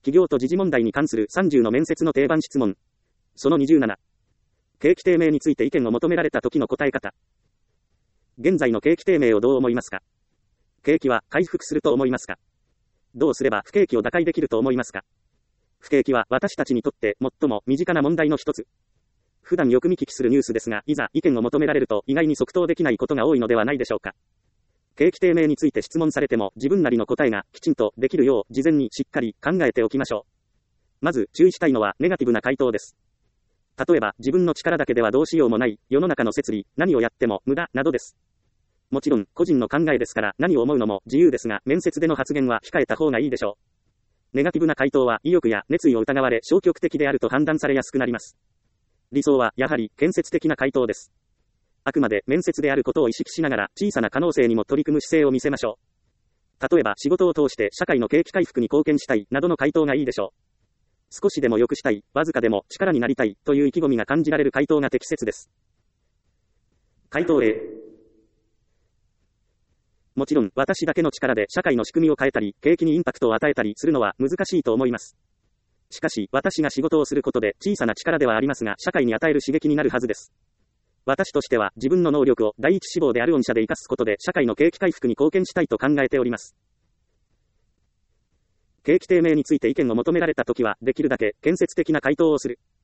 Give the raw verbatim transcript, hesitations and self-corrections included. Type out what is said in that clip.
企業と時事問題に関するさんじゅうの面接の定番質問。そのにじゅうなな。景気低迷について意見を求められた時の答え方。現在の景気低迷をどう思いますか？景気は回復すると思いますか？どうすれば不景気を打開できると思いますか？不景気は私たちにとって最も身近な問題の一つ。普段よく見聞きするニュースですが、いざ意見を求められると意外に即答できないことが多いのではないでしょうか。景気低迷について質問されても自分なりの答えがきちんとできるよう事前にしっかり考えておきましょう。まず注意したいのはネガティブな回答です。例えば自分の力だけではどうしようもない、世の中の摂理、何をやっても無駄などです。もちろん個人の考えですから何を思うのも自由ですが、面接での発言は控えた方がいいでしょう。ネガティブな回答は意欲や熱意を疑われ消極的であると判断されやすくなります。理想はやはり建設的な回答です。あくまで面接であることを意識しながら小さな可能性にも取り組む姿勢を見せましょう。例えば仕事を通して社会の景気回復に貢献したいなどの回答がいいでしょう。少しでも良くしたい、わずかでも力になりたいという意気込みが感じられる回答が適切です。回答 A。もちろん私だけの力で社会の仕組みを変えたり、景気にインパクトを与えたりするのは難しいと思います。しかし私が仕事をすることで小さな力ではありますが、社会に与える刺激になるはずです。私としては自分の能力を第一志望である御社で活かすことで社会の景気回復に貢献したいと考えております。景気低迷について意見を求められたときはできるだけ建設的な回答をする。